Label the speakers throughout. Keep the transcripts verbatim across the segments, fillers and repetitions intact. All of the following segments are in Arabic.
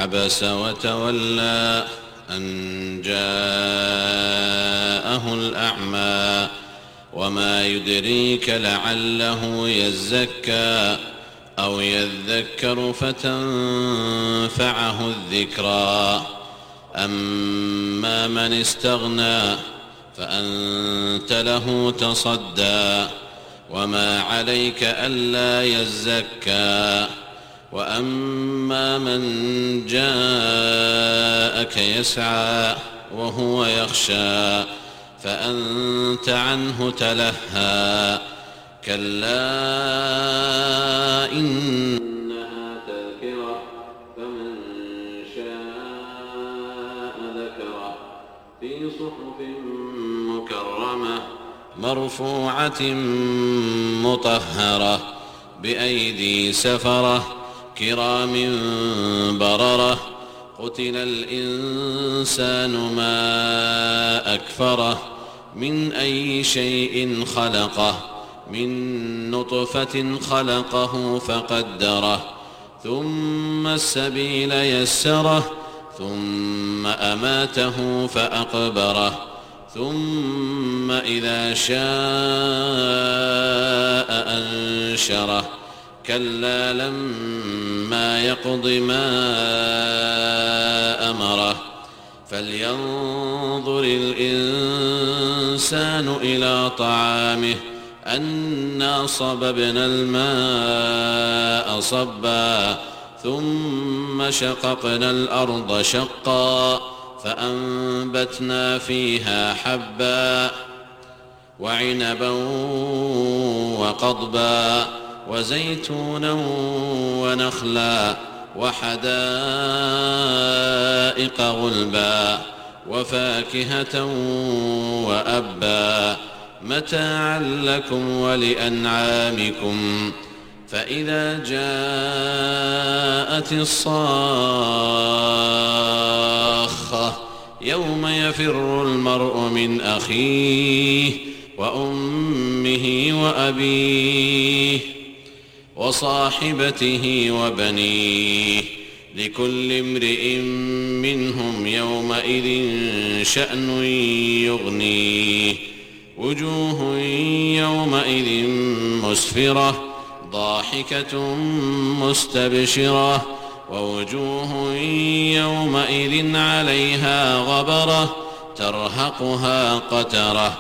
Speaker 1: عبس وتولى أن جاءه الأعمى وما يدريك لعله يزكى أو يذكر فتنفعه الذكرى أما من استغنى فأنت له تصدى وما عليك ألا يزكى وأما من جاءك يسعى وهو يخشى فأنت عنه تلهى كلا إنها تذكرة فمن شاء ذكره في صحف مكرمة مرفوعة مطهرة بأيدي سفرة كرام بررة قتل الإنسان ما أكفره من أي شيء خلقه من نطفة خلقه فقدره ثم السبيل يسره ثم أماته فأقبره ثم إذا شاء أنشره كلا لما يقض ما أمره فلينظر الإنسان إلى طعامه أنا صببنا الماء صبا ثم شققنا الأرض شقا فأنبتنا فيها حبا وعنبا وقضبا وزيتونا ونخلا وحدائق غلبا وفاكهة وأبا متاعا لكم ولأنعامكم فإذا جاءت الصاخة يوم يفر المرء من أخيه وأمه وأبيه وصاحبته وبنيه لكل امرئ منهم يومئذ شأن يغنيه وجوه يومئذ مسفرة ضاحكة مستبشرة ووجوه يومئذ عليها غبرة ترهقها قترة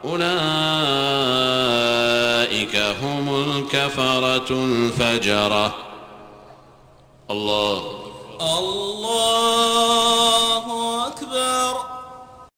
Speaker 1: أولئك هم الكفرة الفجرة. الله
Speaker 2: الله